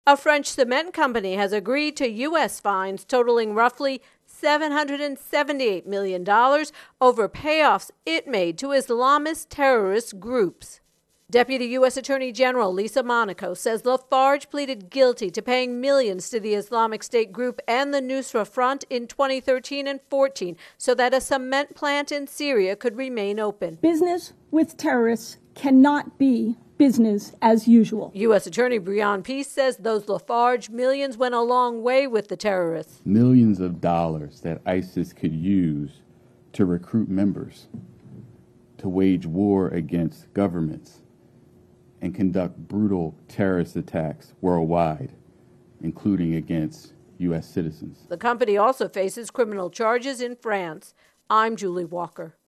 A French cement company has agreed to U.S. fines totaling roughly $778 million over payoffs it made to Islamist terrorist groups. Deputy U.S. Attorney General Lisa Monaco says Lafarge pleaded guilty to paying millions to the Islamic State group and the Nusra Front in 2013 and 14 so that a cement plant in Syria could remain open. Business with terrorists cannot be business as usual. U.S. Attorney Breon Peace says those Lafarge millions went a long way with the terrorists. Millions of dollars that ISIS could use to recruit members, to wage war against governments, and conduct brutal terrorist attacks worldwide, including against U.S. citizens. The company also faces criminal charges in France. I'm Julie Walker.